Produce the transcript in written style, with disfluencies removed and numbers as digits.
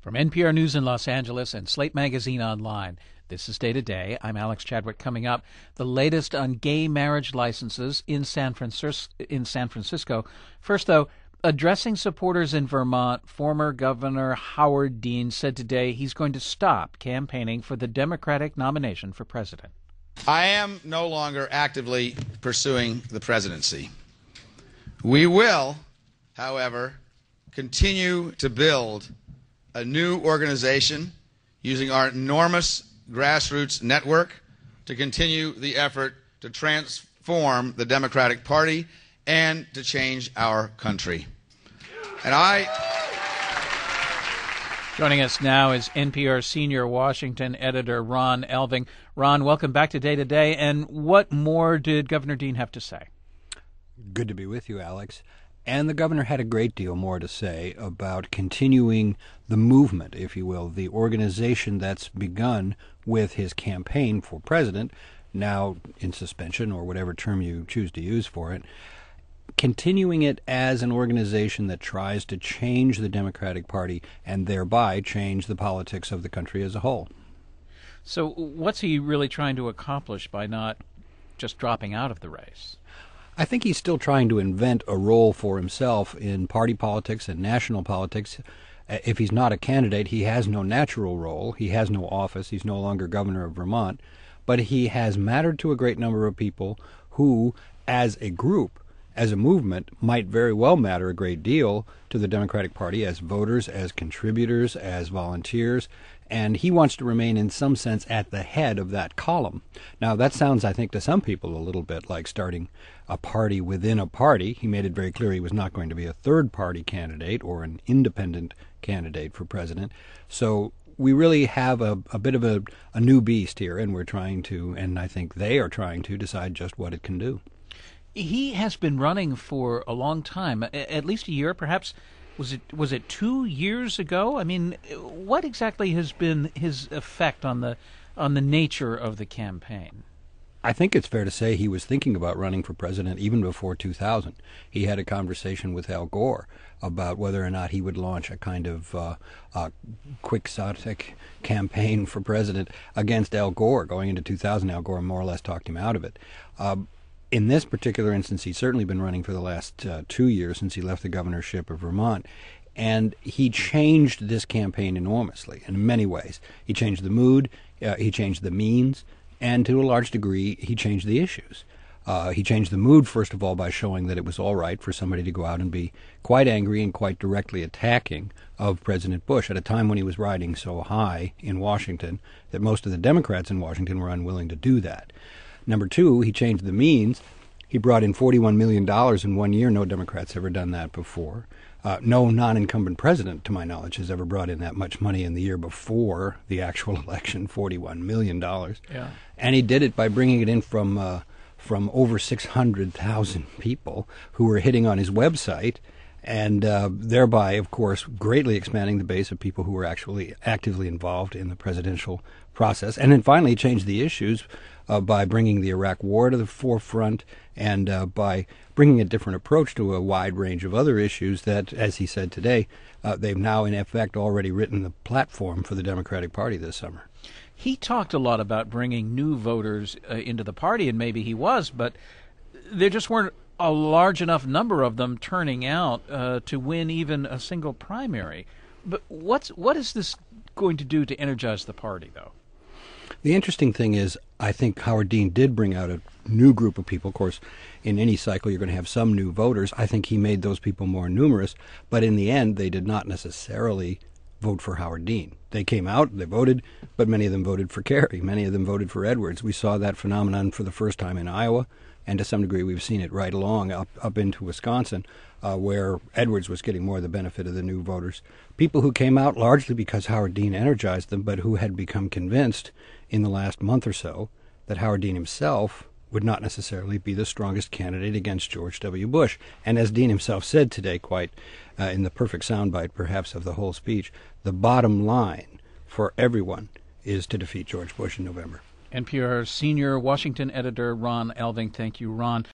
From NPR News in Los Angeles and Slate Magazine Online, this is Day to Day. I'm Alex Chadwick. Coming up, the latest on gay marriage licenses in San Francisco. First, though, addressing supporters in Vermont, former Governor Howard Dean said today he's going to stop campaigning for the Democratic nomination for president. I am no longer actively pursuing the presidency. We will, however, continue to build a new organization using our enormous grassroots network to continue the effort to transform the Democratic Party and to change our country. Joining us now is NPR senior Washington editor Ron Elving. Ron, welcome back to Day to Day. And what more did Governor Dean have to say? Good to be with you, Alex. And the governor had a great deal more to say about continuing the movement, if you will, the organization that's begun with his campaign for president, now in suspension or whatever term you choose to use for it, continuing it as an organization that tries to change the Democratic Party and thereby change the politics of the country as a whole. So what's he really trying to accomplish by not just dropping out of the race? I think he's still trying to invent a role for himself in party politics and national politics. If he's not a candidate, he has no natural role. He has no office. He's no longer governor of Vermont. But he has mattered to a great number of people who, as a group, as a movement, might very well matter a great deal to the Democratic Party as voters, as contributors, as volunteers, and he wants to remain in some sense at the head of that column. Now, that sounds, I think, to some people a little bit like starting a party within a party. He made it very clear he was not going to be a third-party candidate or an independent candidate for president. So we really have a bit of a new beast here, and we're trying to, and I think they are trying to decide just what it can do. He has been running for a long time, at least a year, perhaps. Was it 2 years ago? I mean, what exactly has been his effect on the nature of the campaign? I think it's fair to say he was thinking about running for president even before 2000. He had a conversation with Al Gore about whether or not he would launch a kind of quixotic campaign for president against Al Gore. Going into 2000, Al Gore more or less talked him out of it. In this particular instance, he's certainly been running for the last 2 years since he left the governorship of Vermont, and he changed this campaign enormously in many ways. He changed the mood, he changed the means, and to a large degree, he changed the issues. He changed the mood, first of all, by showing that it was all right for somebody to go out and be quite angry and quite directly attacking of President Bush at a time when he was riding so high in Washington that most of the Democrats in Washington were unwilling to do that. Number two, he changed the means. He brought in $41 million in 1 year. No Democrat's ever done that before. No non-incumbent president, to my knowledge, has ever brought in that much money in the year before the actual election, $41 million. Yeah. And he did it by bringing it in from over 600,000 people who were hitting on his website, and thereby, of course, greatly expanding the base of people who were actually actively involved in the presidential process. And then finally he changed the issues by bringing the Iraq War to the forefront and by bringing a different approach to a wide range of other issues that, as he said today, they've now in effect already written the platform for the Democratic Party this summer. He talked a lot about bringing new voters into the party, and maybe he was, but there just weren't a large enough number of them turning out to win even a single primary. But what is this going to do to energize the party, though? The interesting thing is, I think Howard Dean did bring out a new group of people. Of course, in any cycle, you're going to have some new voters. I think he made those people more numerous, but in the end, they did not necessarily vote for Howard Dean. They came out, they voted, but many of them voted for Kerry. Many of them voted for Edwards. We saw that phenomenon for the first time in Iowa, and to some degree we've seen it right along up into Wisconsin, where Edwards was getting more of the benefit of the new voters. People who came out largely because Howard Dean energized them, but who had become convinced in the last month or so that Howard Dean himself would not necessarily be the strongest candidate against George W. Bush. And as Dean himself said today, quite in the perfect soundbite perhaps of the whole speech, the bottom line for everyone is to defeat George Bush in November. NPR senior Washington editor Ron Elving. Thank you, Ron.